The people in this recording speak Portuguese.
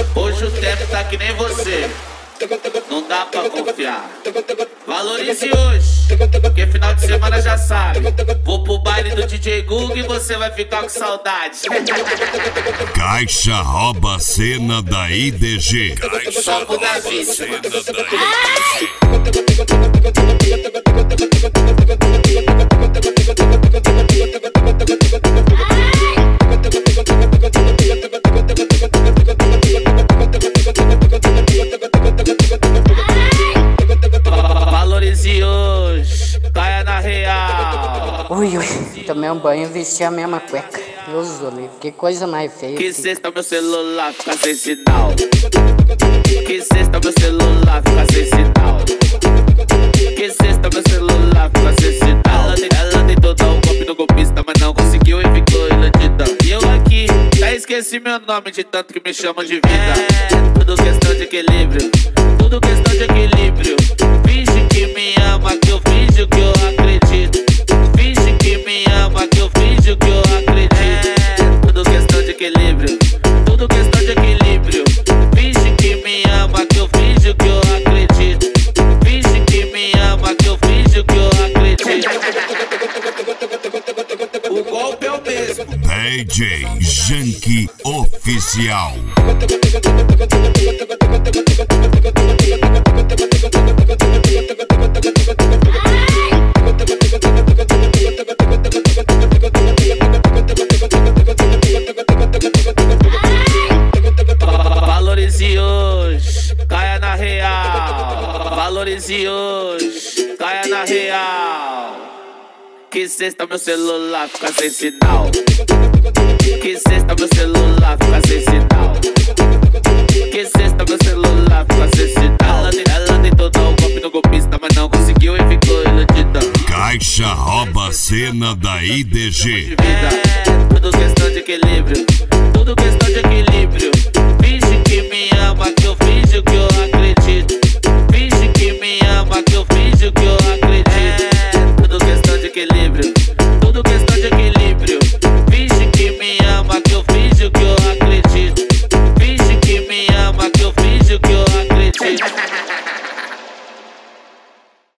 Hoje o tempo tá que nem você, não dá pra confiar. Valorize hoje, porque final de semana já sabe. Vou pro baile do DJ Gug e você vai ficar com saudade. Caixa rouba a cena da IDG. Só pro Davi. Valorize hoje, caia na real. Ui, tomei um banho e vesti a mesma cueca. Deus do livro, que coisa mais feia. Que sexta meu celular fica sem sinal. Que sexta meu celular fica sem sinal. Que sexta meu celular fica sem sinal. Ela tentou dar um golpe no golpista, mas não conseguiu e ficou iludida. E eu aqui, já esqueci meu nome de tanto que me chamam de vida. Tudo questão de equilíbrio, tudo questão de equilíbrio. Finge que me ama, que eu finjo que eu acredito. Finge que me ama, que eu finjo que eu acredito. Tudo questão de equilíbrio, tudo questão de equilíbrio. Finge que me ama, que eu finjo que eu acredito. Finge que me ama, que eu finjo que eu acredito. O golpe é o mesmo. DJ Janky Oficial. Valorize hoje, caia na real. Valorize hoje, caia na real. Que sexta meu celular fica sem sinal. Que sexta meu celular fica sem sinal. Que sexta meu celular fica sem sinal. Ela tentou dar um golpe no golpista, mas não conseguiu e ficou iludida. Caixa rouba a cena da IDG. Tudo questão de equilíbrio,